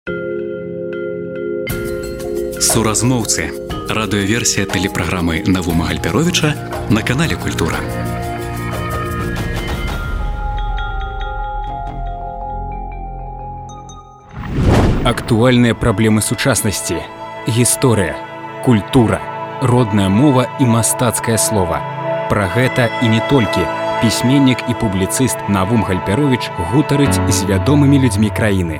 Суразмоўцы. Радыёверсія тэлепраграмы Навума Гальперовіча на канале Культура. Актуальныя праблемы сучаснасці. Гісторыя, культура, родная мова і мастацкае слова. Пра гэта і не толькі пісьменнік і публіцыст Навум Гальперовіч гутарыць з вядомымі людзьмі краіны.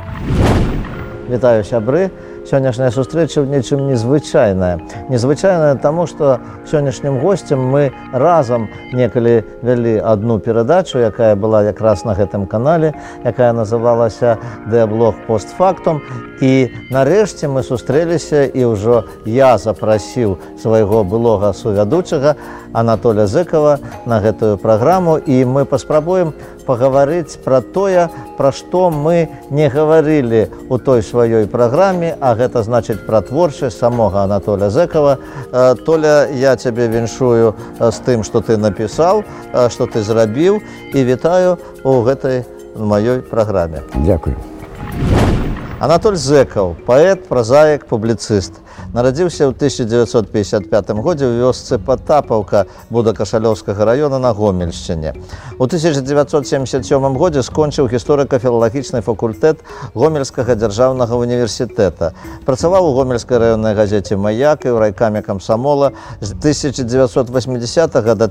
Вітаю, сябры! Сённяшняя сустрэча в нечым незвычайная. Незвычайная таму, што сённяшнім госцем мы разам некалі вялі адну перадачу, якая была якраз на гэтым канале, якая называлася «Дыаблог постфактум». І нарэшце мы сустрэліся, і ўжо я запрасіў свайго былога сувядучага Анатоля Зыкова на гэтую праграму, і мы паспрабуем пагаварыць пра тое, пра што мы не гаварылі ў той сваёй праграме, а гэта значыць пра творчасць самога Анатоля Зыкова. Толя, я цябе віншую з тым, што ты напісаў, што ты зрабіў, і вітаю ў гэтай маёй праграме. Дзякуй. Анатоль Зыкаў, паэт, празаік, публіцыст. Нарадзіўся ў 1955 годзе ў вёсцы Патапаўка Будакашалёўскага раёна на Гомельшчыне. У 1977 годзе скончыў гісторыка-філалагічны факультэт Гомельскага дзяржаўнага універсітэта. Працаваў у гомельскай раённай газеце «Маяк» і ў райкаме камсамола. З 1980 да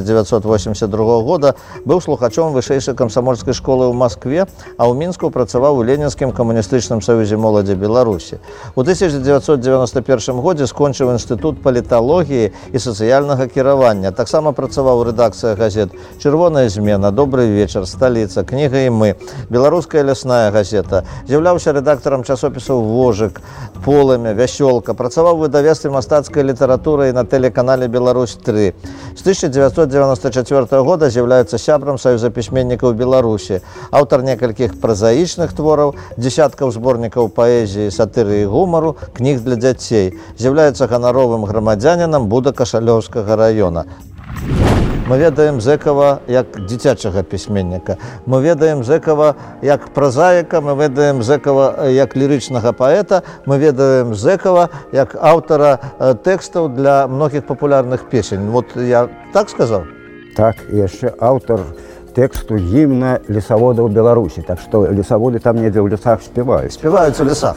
1982 года быў слухачом вышэйшай камсамольскай школы ў Маскве, а ў Мінску працаваў у Ленінскім камуністычным саюзе моладзі Беларусі. У 1991 годзе скончыў інстытут паліталогіі і сацыяльнага кіравання. Таксама працаваў у рэдакцыях газет «Чырвоная змена», «Добрый вечар», «Сталіца», «Кніга і мы», «Беларуская лясная газета». З'яўляўся рэдактарам часопісаў «Вожык», «Полымя», «Вясёлка». Працаваў у выдавецтве мастацкай літаратуры і на тэлеканале «Беларусь-3». З 1994 года з'яўляецца сябрам Саюза пісьменнікаў Беларусі. Аўтар некалькіх празаічных твораў, дзесяткаў зборнікаў паэзіі, сатыры і гумару, кніг для дзяцей. З'яўляецца ганаровым грамадзянінам Будакашалёўскага раёна. Мы ведаем Зыкава як дзіцячага пісьменніка. Мы ведаем Зыкава як празаіка, мы ведаем Зыкава як лірычнага паэта, мы ведаем Зыкава як аўтара тэкстаў для многіх папулярных песень. Вот я так сказаў? Так, і яшчэ аўтар тэксту гімна лесаводаў Беларусі. Так што лесаводы там недзе ў лесах спяваюць. Спяваюць у лесах.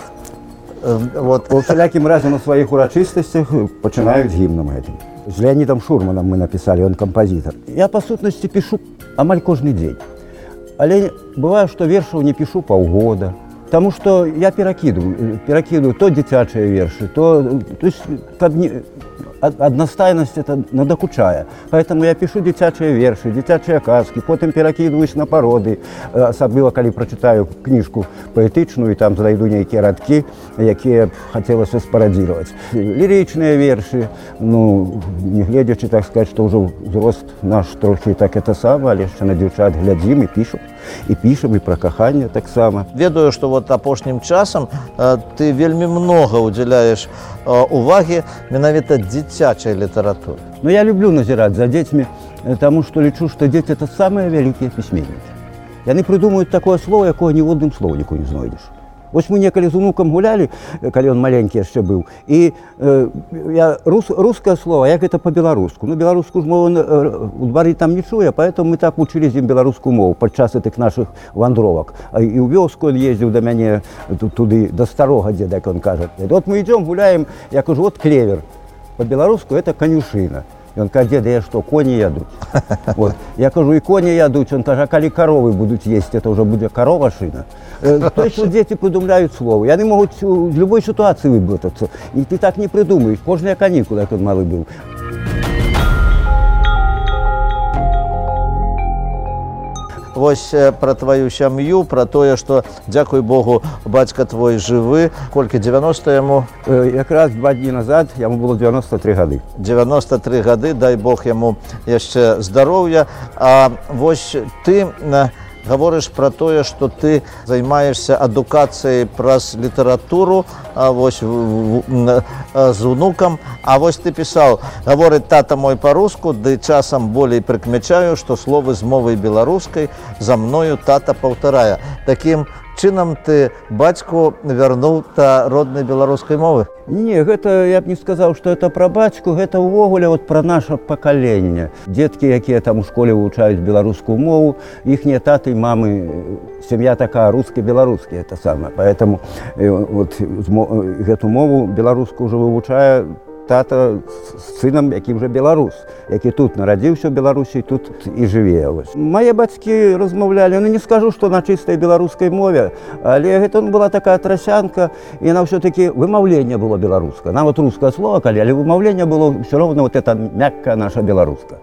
Вот. У всялякім разе на сваіх урачыстасцях пачынаюць гімнам гэтым. З Леонідам Шурманам мы напісалі, ён кампазітар. Я, па сутнасці, пішу амаль кожны дзень. Але бывае, што вершаў не пішу паўгода. Таму што я перакідаю то дзіцячыя вершы, то есть, каб не... Аднастайнасць это надакучае. Поэтому я пишу дзіцячыя вершы, дзіцячыя казкі, потым перакідваюсь на пароды, асабліва калі прачытаю кніжку паэтычную і там знайду нейкія радкі, якія хацелася спарадзіраваць. Лірычныя вершы, ну, не гледзячы, так сказаць, што ўжо ўзрост наш трохі так это сама, але яшчэ на дзяўчат глядзім і пішам. І пішам, і пра каханне таксама. Ведаю, што вот апошнім часам ты вельмі многа ўдзяляеш увагі менавіта дзіцячай літаратуры. Ну, я люблю назіраць за дзецьмі, таму што лічу, што дзеці – это самыя вялікія пісьменнікі. Яны прыдумаюць такое слово, якое ні ў адным слоўніку не знойдзеш. Вось мы некалі з унукам гулялі, калі ён маленькі яшчэ быў, і рускае слово, як гэта па-беларуску. Ну, беларускую ж мову у двары там не чуе, поэтому мы так вучылі з ім беларускую мову падчас гэтых нашых вандровак. І ў вёску ён ездзіў да мяне туды, да старога дзеда, як ён кажа. Вот мы ідзём, гуляем, я кажу, вот клевер. Па-беларуску это канюшына. Ён кажа, деда, я што, коні ядуць? Вот. Я кажу, і коні ядуць. Ён кажа, а калі каровы будуць есці, это ўжо будзе карова-шына. То есть дзеці прыдумляюць словы. Яны могуць у любой сітуацыі выблытацца. І ты так не прыдумаеш. Кожныя канікулы, як ён малы быў. Вось пра тваю сям'ю, пра тое, што, дзякуй Богу, бацька твой жывы. Колькі, 90 яму? Якраз 2 дні назад яму было 93 гады. 93 гады, дай Бог яму яшчэ здароўя. А вось ты гаворыш пра тое, што ты займаешся адукацыяй праз літаратуру, вось з унукам. А вось ты пісаў, гаворыць тата мой па-руску, ды часам болей прыкмячаю, што словы з мовай беларускай за мною тата паўтарае. Такім чынам ты бацьку вярнуў да роднай беларускай мовы? Не, гэта я б не сказаў, што это пра бацьку, гэта ўвогуле пра наша пакаленне. Дзеткі, якія там у школе вывучаюць беларускую мову, іхнія таты і мамы, сям'я такая руска-беларуская, это самае. Поэтому гэту мову беларускую ўжо вывучае тата з сынам, які вже беларус, які тут нарадзіўся ў Беларусі, тут і жыве. Мае бацькі размаўлялі, не скажу, што на чыстай беларускай мове, але гэта была такая трасянка, і яна ўсё-такі вымаўленне было беларуска. Нават рускае слова, але вымаўленне было ўсё роўна это мяккая наша беларуска.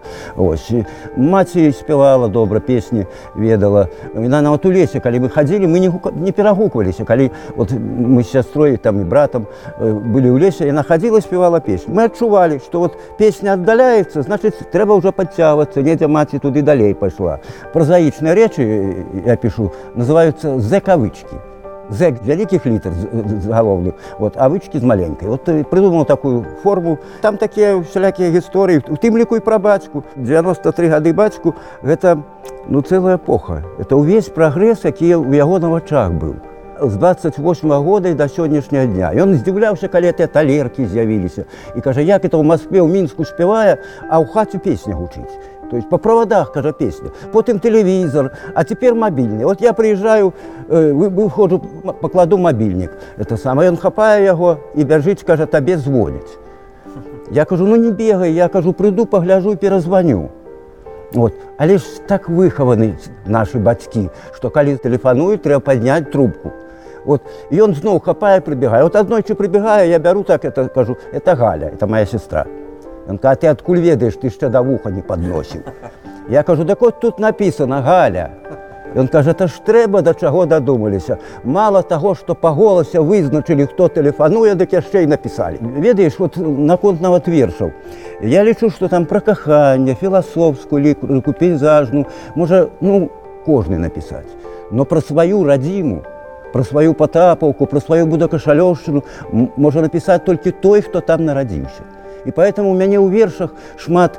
Маці спявала добра, песні ведала. Яна нават у лесе, калі мы хадзілі, мы не перагукваліся. Калі мы з сястрой там і братам былі ў лесе, яна хадзіла, спявала песні. Мы адчувалі, што песня аддаляецца, значыць, трэба ўжо падцягвацца, недзе маці туды далей пайшла. Празаічныя рэчы, я пішу, называюцца зэкавычкі. Зэк з вялікіх літар загалоўных, а вычкі з маленькай. Прыдумаў такую форму. Там такія всялякія гісторыі, у тым ліку і пра бацьку. 93 гады бацьку – гэта цэлая эпоха. Это ўвесь прагрэс, які ў яго на вачах быў. З 28-го года і да сённяшняга дня. Ён здзіўляўся, калі талеркі з'явіліся. І кажа, як это ў Маскве, ў Мінску спявае, а ў хаце песня гучыць. То есть по проводах, кажа, песня. Потым тэлевізор, а цяпер мабільны. Я прыязджаю, выходжу, пакладу мабільнік. Ён хапае яго і бяжыць, кажа, табе звоніць. Я кажу, не бегай, я кажу, прыйду, пагляжу і перазваню. Але ж так выхаваны нашы бацькі, што калі тэлефануюць, трэба падняць трубку. І ён зноў хапае, прыбегае. Аднойчы прыбегае, я бяру так, кажу, это Галя, это моя сестра. Ён кажа, ты адкуль ведаеш, ты яшчэ да вуха не падносіў. Я кажу, так тут напісана Галя. Ён кажа, это ж трэба, да чаго дадумаліся. Мала таго, што па голасе вызначылі, хто тэлефануе, дык яшчэ і напісалі. Ведаеш, наконт нават вершаў. Я лічу, што там пра каханне, філасофскую ліку, пейзажную, можа, кожны напісаць. Но пра сваю радзіму, пра сваю Патапаўку, пра сваю Будакашалёўшчыну можа напісаць толькі той, хто там нарадзіўся. І поэтому у мяне ў вершах шмат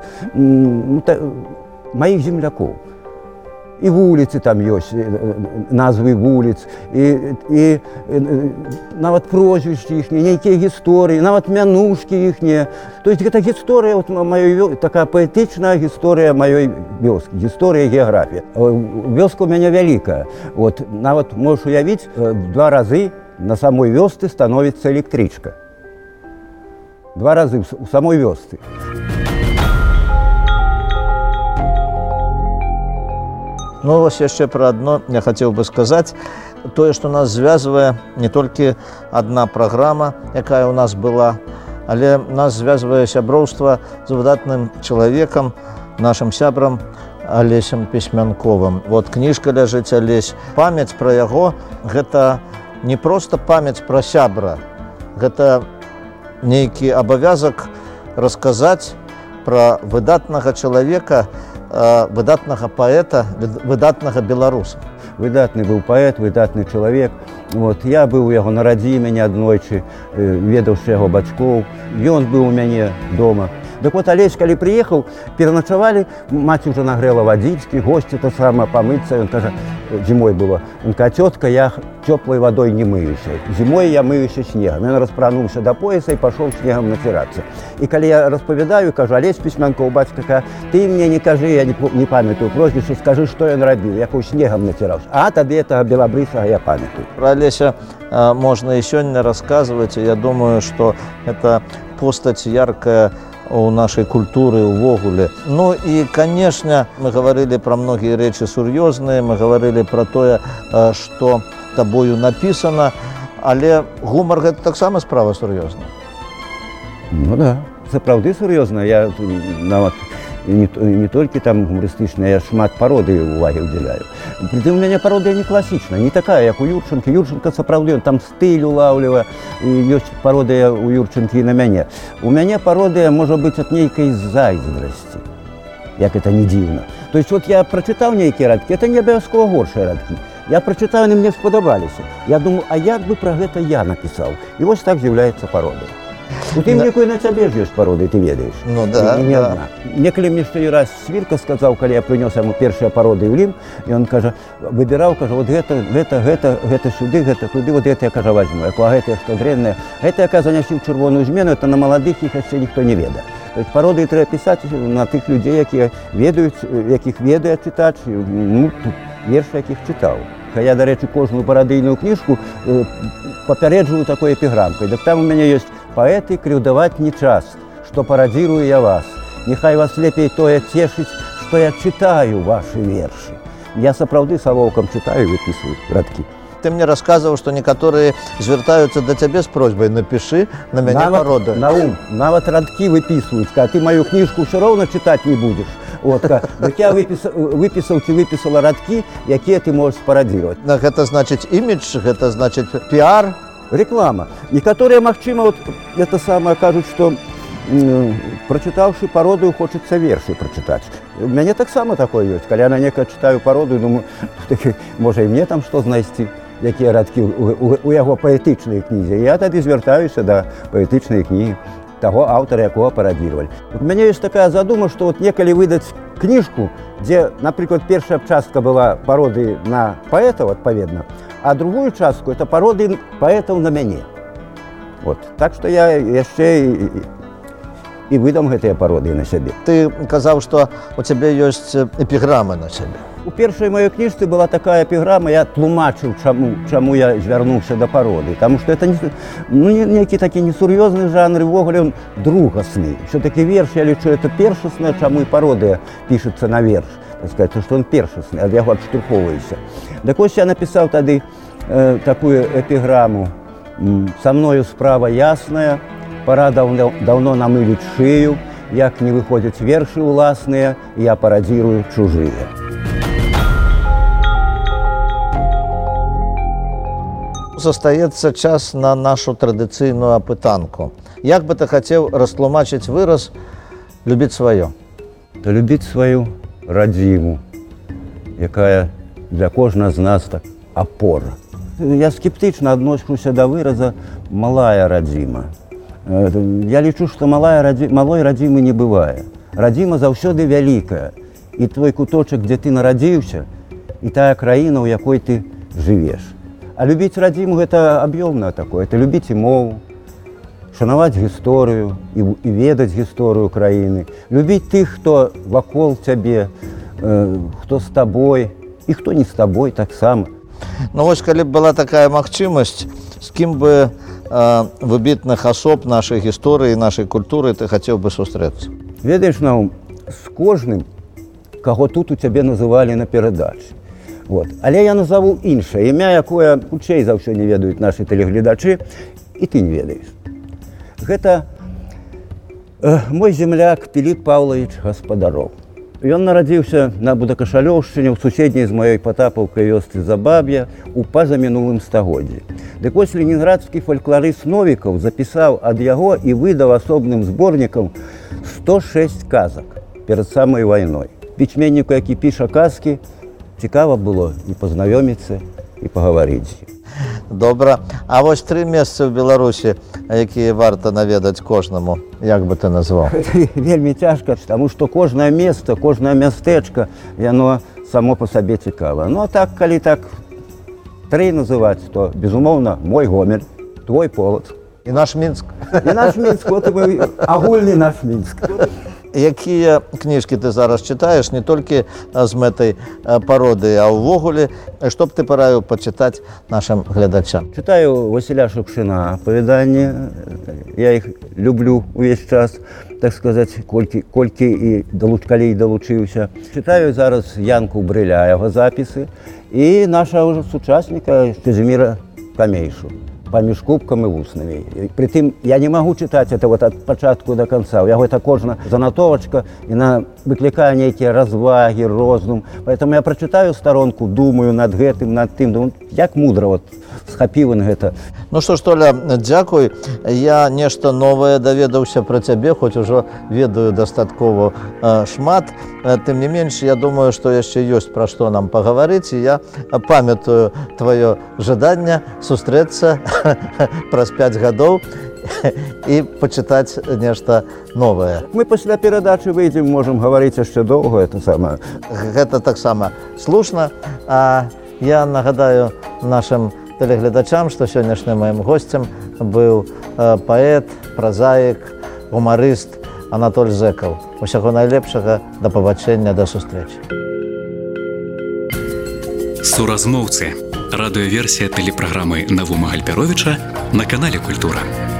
маіх землякоў. І вуліцы там ёсць, назвы вуліц, і нават прозвішчы іхнія, нейкія гісторыі, нават мянушкі іхнія. То есть гэта гісторыя, такая паэтычная гісторыя маёй вёскі, гісторыя геаграфія. Вёска ў мяне вялікая. Нават можаш уявіць, 2 разы на самой вёсцы становіцца электрычка. 2 разы у самой вёсцы. Яшчэ пра адно я хацеў бы сказаць. Тое, што нас звязвае не толькі адна праграма, якая ў нас была, але нас звязвае сяброўства з выдатным чалавекам, нашым сябрам Алесем Пісьмянковым. Кніжка ляжыць Алесь. Памяць пра яго – гэта не проста памяць пра сябра. Гэта нейкі абавязак расказаць пра выдатнага чалавека, выдатнага паэта, выдатнага беларуса. Выдатны быў паэт, выдатны чалавек. Я быў у яго на радзіме неаднойчы, ведаўшы яго бацькоў. Ён быў у мяне дома. Так Алесь, калі прыехаў, пераначавалі, маці ўжо нагрэла вадзічкі, госці то сама памыцца. Ён кажа, зімой было. Ён кажа, цётка, я цёплай вадой не мыюся. Зімой я мыюся снегам. Ён распрануўся да пояса і пашоў снегам націрацца. І калі я распавядаю, кажу, Алесь Пісьмянкоў, бацька, ты мне не кажы, я не памятаю прозвішча, скажы, што ён рабіў, якую снегам націраўся. А тады гэтага белабрысага я памятаю. Пра Алеся можна і сёння расказваць. Я думаю, што гэта постаць яркая у нашай культуры увогуле. І, канешне, мы гаварылі пра многія рэчы сур'ёзныя, мы гаварылі пра тое, што табою напісана, але гумар гэта таксама справа сур'ёзная. Да, сапраўды сур'ёзна. Я нават не толькі там гумарыстычная, я шмат пародыі увагі ўдзяляю. Прытым у мяне пародыя не класічная, не такая, як у Юрчынкі. Юрчынка сапраўды, там стыль улаўлівае, ёсць пародыя у Юрчынкі і на мяне. У мяне пародыя можа быць ад нейкай зайздрасці, як это не дзіўна. То есть я прачытаў нейкія радкі, это не абавязкова горшыя радкі. Я прачытаў, яны мне спадабаліся. Я думаю, а як бы пра гэта я напісаў? І так з'яўляецца пародыя. У тым ліку і на цябе ж ёсць пароды, ты ведаеш. Ну да, не да. одна. Некалі мне што і раз Свірка сказаў, калі я прынёс яму першыя пароды ў Лім, і ён кажа, выбіраў, кажа, вот гэта сюды, гэта туды, вот гэта я, кажа, возьму. Я кажу, а гэта што дрэннае? Гэта, яка занясіў чырвоную змену, это на маладых іх яшчэ ніхто не ведае. То есть пароды трэба пісаць на тых людзей, якія ведаюць, якіх ведае чытач, ну, вершы, якіх чытаў. Я, до речі, кожную парадыйную кніжку папярэджваю такой эпіграмкай. Так там у мяне ёсць «Паэты, крыўдаваць не час, што парадзірую я вас. Нехай вас лепей тое цешыць, што я чытаю вашы вершы». Я сапраўды салоўкам чытаю і выпісваю радкі. Ты мне рассказывал, что некоторые звертаются до тебя с просьбой «напиши на меня пароды». Нават радкі выпісваюць, а ты мою кніжку ўсё роўна чытаць не будзеш. Вот, так я выпісаў ці выпісала радкі, якія ты можаш спарадзіраваць. Гэта значыць імідж, гэта значыць піар? Реклама. Некоторые, магчыма, вот это самое кажуць, што прочитавши пародыю, хочется вершы прочитать. У мяне таксама такое ёсць. Калі я на некае читаю пародыю, думаю, можа і мне там што знайсці, якія радкі у яго паэтычнай кнізе. Я тады звяртаюся да паэтычнай кнігі таго аўтара, якога парадзіравалі. У мяне ёсць такая задума, што вот некалі выдаць кніжку, дзе, напрыклад, першая частка была пародыі на паэтаў, адпаведна, а другую частку это пародыі паэтаў на мяне. Вот. Так што я яшчэ і выдам гэтыя пародыі на сябе. Ты казаў, што у цябе ёсць эпіграмы на сябе. У першай маёй кніжцы была такая эпіграма, я тлумачыў, чаму я звярнуўся да пароды. Таму што это нейкі такі несур'ёзны жанр, і ўвогуле ён другасны. Усё-такі верш, я лічу, это першаснае, чаму і пародыя пішацца на верш. Так сказать, што ён першасны, ад яго адштурхоўваешся. Так вось я напісаў тады такую эпіграму. «Са мною справа ясная, пора давно намыліць шыю, як не выходзяць вершы ўласныя, я парадзірую чужыя». Застаецца час на нашу традыцыйную апытанку. Як бы ты хацеў растлумачыць выраз «любіць сваё»? Любіць сваю радзіму, якая для кожнага з нас так апора. Я скептычна адношуся да выраза «малая радзіма». Я лічу, што малой радзімы не бывае. Радзіма заўсёды вялікая. І твой куточак, дзе ты нарадзіўся, і тая краіна, у якой ты жывеш. А любіць радзіму – гэта аб'ёмнае такое. Это любіць і мову, шанаваць гісторыю і ведаць гісторыю краіны. Любіць тых, хто вакол цябе, хто з табой і хто не з табой таксама. Ну вось, калі б была такая магчымасць, з кім бы выбітных асоб нашай гісторыі, нашай культуры ты хацеў бы сустрэцца? Ведаеш, Наум, з кожным, каго тут у цябе называлі на перадачы. Вот. Але я назову іншае імя, якое хутчэй за ўсё не ведаюць нашы тэлегледачы, і ты не ведаеш. Гэта мой земляк Піліп Паўлавіч Гаспадароў. Ён нарадзіўся на Будакашалёўшчыне ў суседняй з маёй Патапаўкай вёсцы Забаб'я ў пазамінулым стагоддзі. Дык вось ленінградскі фалькларыст Новікаў запісаў ад яго і выдаў асобным зборнікам 106 казак перад самай вайной. Пісьменніку, які піша казкі, цікава было і пазнаёміцца, і пагаварыць. Добра. А вось 3 месцы ў Беларусі, якія варта наведаць кожнаму, як бы ты назваў? Вельмі цяжка, таму што кожнае месца, кожнае мястэчка, яно само па сабе цікава. Ну а так, калі так 3 называць, то, безумоўна, мой Гомель, твой Полацк. І наш Мінск. І наш Мінск, от і агульны наш Мінск. Якія кніжкі ты зараз чытаеш, не толькі з мэтай пародыі, а ўвогуле, што б ты параіў пачытаць нашым глядачам? Чытаю Васіля Шукшына апавяданні, я іх люблю увесь час, так сказаць, колькі і калі і далучыўся. Чытаю зараз Янку Брыля, яго запісы, і нашага сучасніка Казіміра Камейшу. Паміж кубкам і вуснамі. Прытым я не магу чытаць это вот ад пачатку да канца. У яго это кожна занатовачка, яна выклікае нейкія развагі, роздум. Поэтому я прачытаю старонку, думаю над гэтым, над тым, думаю, як мудра вот схапіў ён гэта. Ну што ж, Толя, дзякуй. Я нешта новае даведаўся пра цябе, хоць ужо ведаю дастаткова шмат. тым не менш, я думаю, што яшчэ ёсць пра што нам пагаварыць, і я памятаю тваё жаданне сустрэцца праз 5 гадоў і пачытаць нешта новае. Мы пасля перадачы выйдзем, можам гаварыць яшчэ доўга, это самае. Гэта таксама слушна. А я нагадаю нашым тэлегледачам, што сённяшнім маім госцем быў паэт, празаік, гумарыст Анатоль Зэкаў. Усяго найлепшага, да пабачэння, да сустрэчы. Суразмоўцы. Радыёверсія тэлепраграмы Навума Гальперовіча на канале Культура.